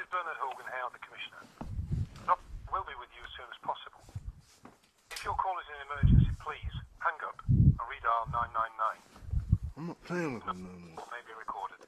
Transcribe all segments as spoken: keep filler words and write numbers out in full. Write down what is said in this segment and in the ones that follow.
Bernard Hogan Hale, the Commissioner. Doc will be with you as soon as possible. If your call is an emergency, please hang up and redial nine nine nine. I'm not playing with him, no, no. Call may be recorded.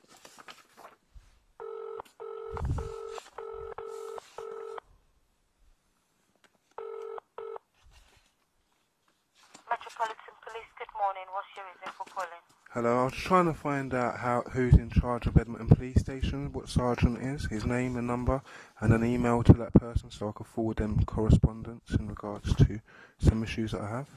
Metropolitan Police, good morning. What's your reason for calling? Hello, I was trying to find out how who's in charge of Edmonton Police Station, what sergeant is, his name and number, and an email to that person so I can forward them correspondence in regards to some issues that I have.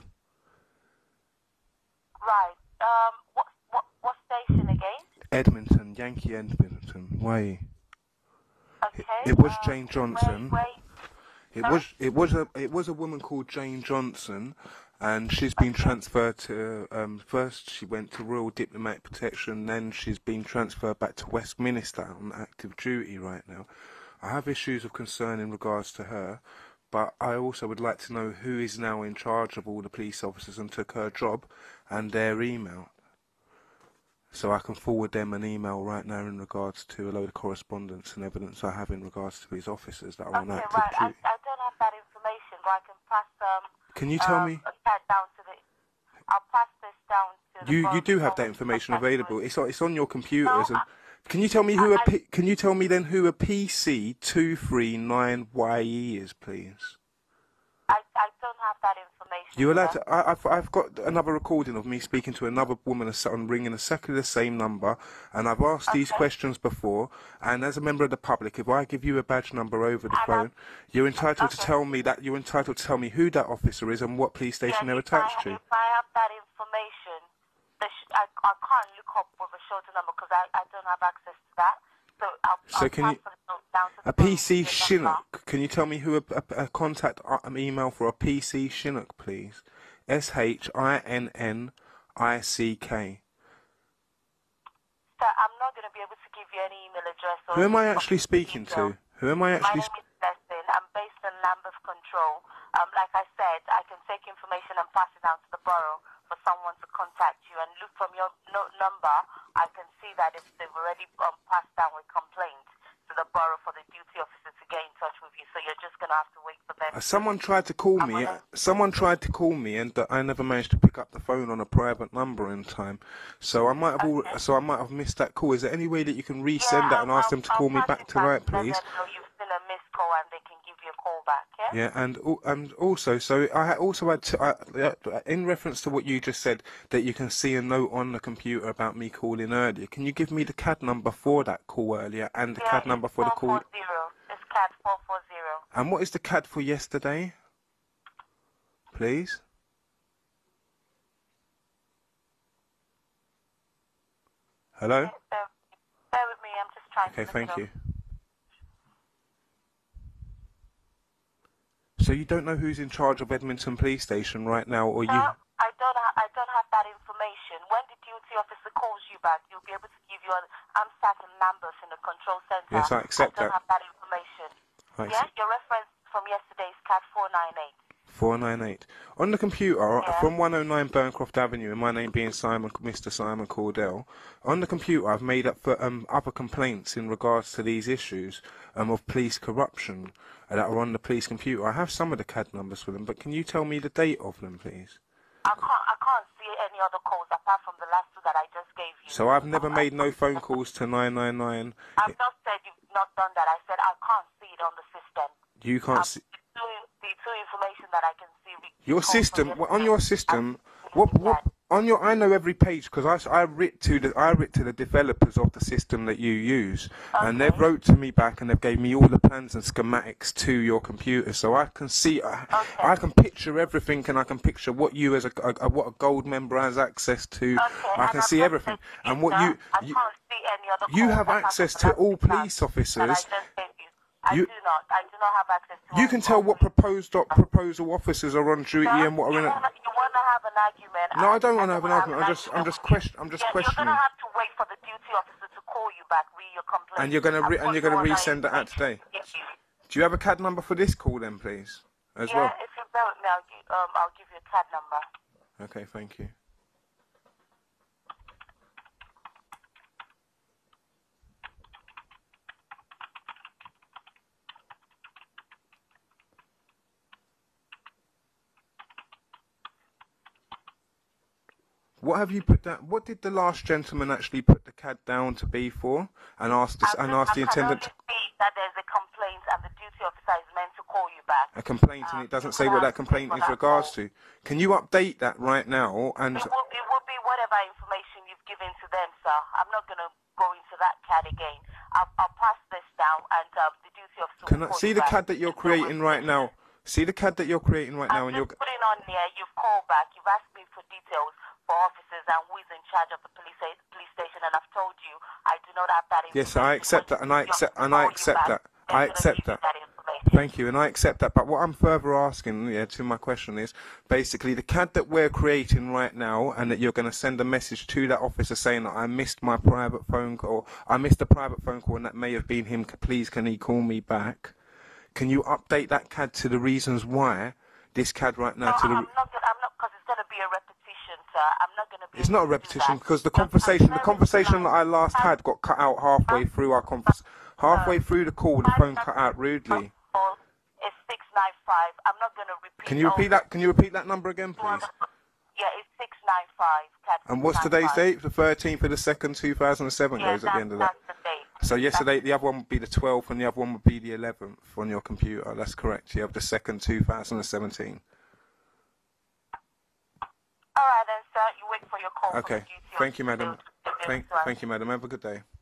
Right. Um. What what what station again? Edmonton, Yankee Edmonton. Why? Okay. It, it was um, Jane Johnson. Where, where, It Sorry? was it was a it was a woman called Jane Johnson, and she's been transferred to um, first she went to Royal Diplomatic Protection, then she's been transferred back to Westminster on active duty right now. I have issues of concern in regards to her, but I also would like to know who is now in charge of all the police officers and took her job and their email, so I can forward them an email right now in regards to a load of correspondence and evidence I have in regards to these officers that are on okay. active Right. I, duty. I don't have that information, but I can pass um. Can you tell um, me? that down to the. I'll pass this down to the. You you borough do have that someone to information contact available. you. It's on, it's on your computers. No, And can you tell me who I- a P, can you tell me then who a P C two three nine Y E is, please? I I don't have that information. You're allowed sir. to. I, I've I've got another recording of me speaking to another woman on ringing exactly the same number, and I've asked these Okay. questions before. And as a member of the public, if I give you a badge number over the And phone, you're entitled to Okay. tell me that you're entitled to tell me who that officer is and what police station Yeah, they're if I, attached to. if I have that information, the sh- I, I can't look up with a shorter number because I, I don't have access to that. So I'll, So I'll can you- transfer the note down to the A P C borough Chinook. number. Can you tell me who a, a, a contact uh, um, email for a P C Chinook, please? S H I N N I C K. Sir, I'm not going to be able to give you any email address or Who am I any actually speaking details. to? Who am I My actually? name is Destin. I'm based in Lambeth Control. Um, like I said, I can take information and pass it down to the borough for someone to contact you. And look from your no- number, I can see that if they've already um, passed down with complaint to the borough for the duty officer to get in touch with you. So you're just going to have to wait for them. Uh, Someone tried to call me. uh, Someone tried to call me, and uh, I never managed to pick up the phone on a private number in time. So I might have. All, so I might have missed that call. Is there any way that you can resend that and I'll- ask them to I'll- call I'll me pass back it tonight, to them please? and let them know you've seen a missed call and they can give you a call back, yeah? Yeah, and al- and also, so I had also had to, I, uh, in reference to what you just said, that you can see a note on the computer about me calling earlier. Can you give me the C A D number for that call earlier and the Yeah, C A D number it's for the call? four four zero. It's C A D four four zero. And what is the C A D for yesterday, please? Hello. Bear, bear with me, I'm just trying Okay, to look thank it up. you. So you don't know who's in charge of Edmonton Police Station right now, or you? No, I don't. Ha- I don't have that information. When the duty officer calls you back, you'll be able to give you. An, I'm sat in Lambeth in the control center. Yes, I accept I don't that. have that information. I Yeah, your reference from yesterday is C A D four nine eight. four nine eight. On the computer, Yeah. from one oh nine Burncroft Avenue, and my name being Simon, Mister Simon Cordell, on the computer I've made up for um, other complaints in regards to these issues um, of police corruption uh, that are on the police computer. I have some of the C A D numbers for them, but can you tell me the date of them, please? I can't. I can't see any other calls apart from the last two that I just gave you. So I've never Um, made I- no phone calls to nine nine nine. I've not said you've not done that. I said I can't see it on the system. You Um, can't see the, two, the two information that I can see. we- your calls from system yesterday, on your system. I'm What seeing what that. on your? I know every page because I, I writ to the I writ to the developers of the system that you use, and they've Okay. wrote to me back and they've gave me all the plans and schematics to your computer, so I can see I, Okay. I can picture everything, and I can picture what you as a, a, a what a gold member has access to. Okay, I and can I've see not everything, said and what sir, you I you, can't see any other you calls have apart from access the to last all two police that I officers. just gave you. I You- do not. I do not have access to. You all can tell what police. proposed doc, proposal officers are on duty Sir, and what are in you it. wanna, you wanna have an argument? No, I don't and- want to have and an wanna argument. I'm just I'm just with question you. I'm just Yeah, questioning. You're gonna have to wait for the duty officer to call you back, read your complaint. And you're gonna re- and put you're gonna you on resend that out today. Yes, you. Do you have a C A D number for this call then, please, as Yeah, well? if you bear with me, I'll give, um, I'll give you a C A D number. Okay, thank you. What have you put down? What did the last gentleman actually put the C A D down to be for? And asked this, and asked the attendant. I can only see that there's a complaint and the duty officer is meant to call you back. A complaint, and Um, it doesn't you say can what that ask complaint for is that regards call. to. Can you update that right now? And It will, it will be whatever information you've given to them, sir. I'm not going to go into that C A D again. I'll, I'll pass this down, and um, the duty officer can will I call see you the back. C A D that you're There's no creating way- right now? See the C A D that you're creating right now, I'm and you're. just putting on here, you've called back, you've asked me for details for officers and who is in charge of the police police station, and I've told you I do not have that information. Yes, I accept that, and I accept, and I accept that. I accept that. information. Thank you, and I accept that. But what I'm further asking, yeah, to my question is, basically, the C A D that we're creating right now, and that you're going to send a message to that officer saying that I missed my private phone call, I missed a private phone call, and that may have been him. Please, can he call me back? Can you update that C A D to the reasons why this C A D right now? No, to the I'm not gonna, I'm not, because it's going to be a repetition, sir. I'm not going to be. It's able not a to do repetition that. because the Just- conversation, I'm the very conversation that I polite. last had got cut out halfway through our convers, halfway through the call. The phone cut out rudely. It's six nine five. I'm not going to repeat. Can you repeat all that? Can you repeat that number again, the- please? Yeah, it's six nine five. And what's today's date? The thirteenth of the second, two thousand seven Yeah, goes at the end of that. that's the date. So yesterday, the other one would be the twelfth, and the other one would be the eleventh on your computer. That's correct. You have the second, two thousand seventeen. All right, then, sir. You wait for your call. Okay. From the duty Thank you, officer madam. to- to- Thank, to- thank you, madam. Have a good day.